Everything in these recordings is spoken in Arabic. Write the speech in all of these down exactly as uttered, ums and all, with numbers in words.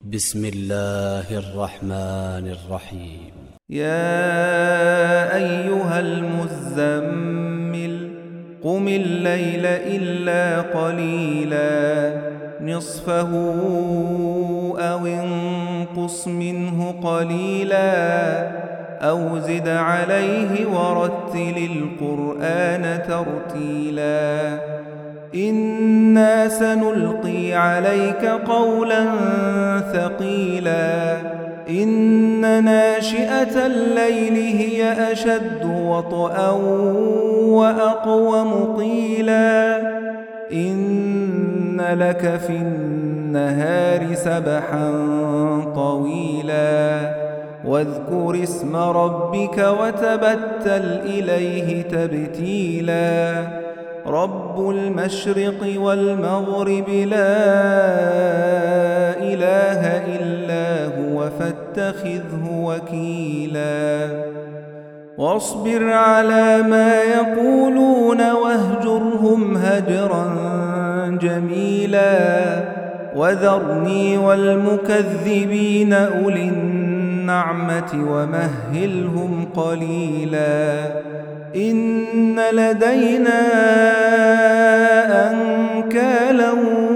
بسم الله الرحمن الرحيم. يا أيها المزمل قم الليل إلا قليلا نصفه أو انقص منه قليلا أو زد عليه ورتل القرآن ترتيلا إنا سنلقي عليك قولا ثقيلا إن ناشئة الليل هي أشد وطئا وأقوم قيلا إن لك في النهار سبحا طويلا واذكر اسم ربك وتبتل إليه تبتيلا رب المشرق والمغرب لا إله إلا هو فاتخذه وكيلا واصبر على ما يقولون واهجرهم هجرا جميلا وذرني والمكذبين أولي النعمة ومهلهم قليلا إن لدينا أنكالا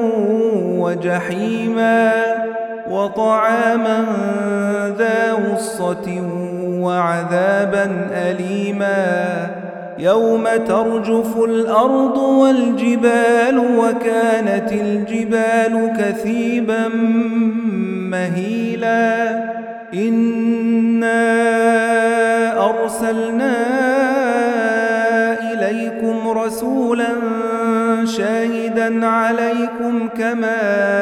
وجحيما وطعاما ذا غصة وعذابا أليما يوم ترجف الأرض والجبال وكانت الجبال كثيبا مهيلا إنا أرسلنا إليكم رسولا شاهدا عليكم كما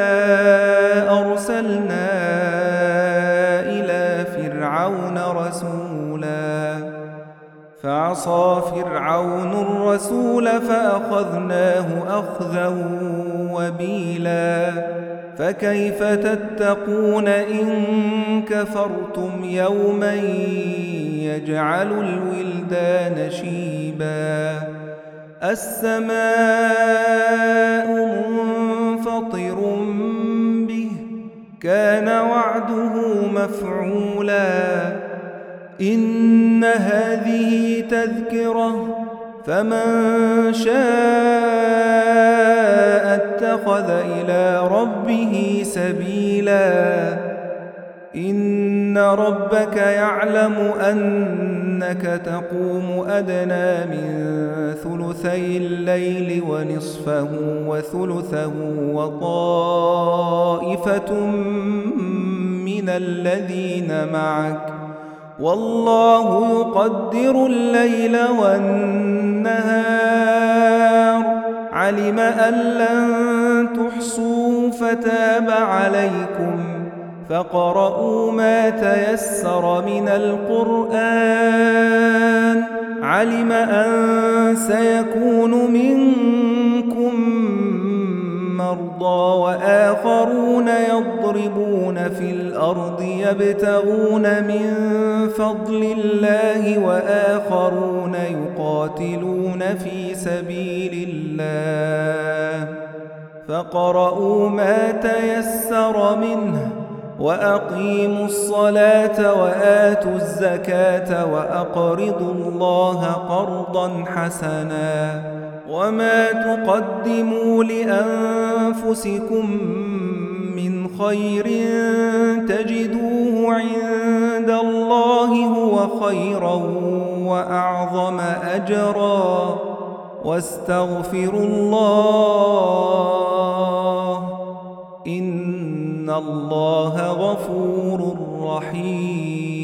أرسلنا إلى فرعون رسولا فعصى فرعون الرسول فأخذناه أخذا وبيلا فكيف تتقون إن كفرتم يوما يجعل الولدان شيبا السماء منفطر به كان وعده مفعولا إن هذه تذكرة فمن شاء اتخذ إلى ربه سبيلا إن ربك يعلم أنك تقوم أدنى من ثلثي الليل ونصفه وثلثه وطائفة من الذين معك والله يقدر الليل والنهار علم أن لن تحصوه فتاب عليكم فاقرؤوا ما تيسر من القرآن علم أن سيكون منكم مرضى وآخرون يضربون في الأرض يبتغون من فضل الله وآخرون يقاتلون في سبيل الله فاقرؤوا ما تيسر منه وأقيموا الصلاة وآتوا الزكاة وأقرضوا الله قرضا حسنا وما تقدموا لأنفسكم من خير تجدوه عند الله هو خيرا وأعظم أجرا واستغفروا الله إن الله غفور رحيم.